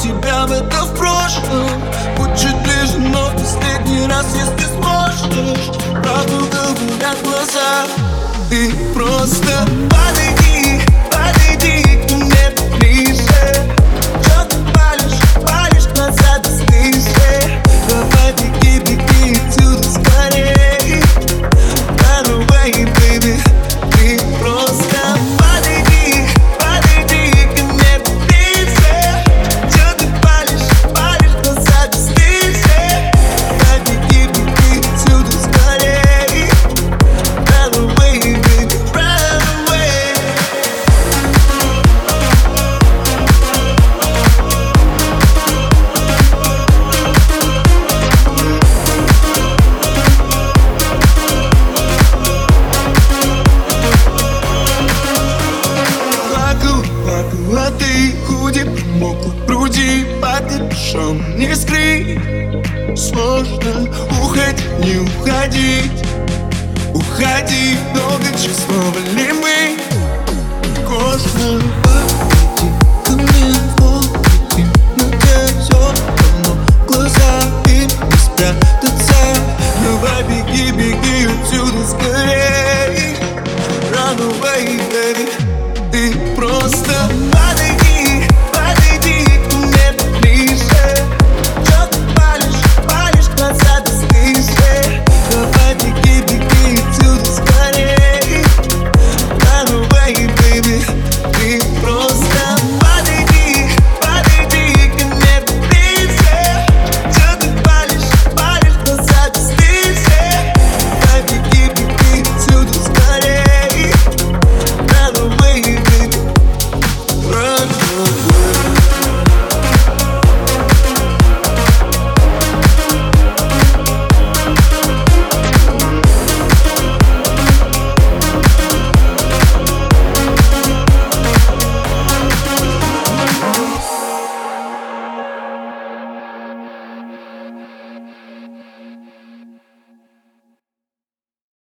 тебя в это в прошлом. Будь чуть ближе, но в последний раз, если сможешь. Правду говорят глаза. Ты просто подойди, подойди к мне ближе. Чё ты палишь глаза бесстыжие? Давай беги, беги отсюда скорей. Run away, baby. Ты просто подойди, подойди ко мне ближе. Чё ты палишь глаза бесстыжие? Давай беги, беги отсюда скорей. Run away, baby, run away. Плакала, а ты худи, промокла в груди под капюшон. Не скрыть, сложно уходить, не уходить. Уходи, долго чувствовали мы. Кожно подойди ко мне, подойди. Но тебе все равно глаза им не спрятаться. Давай беги, беги отсюда скорей. Run away, baby.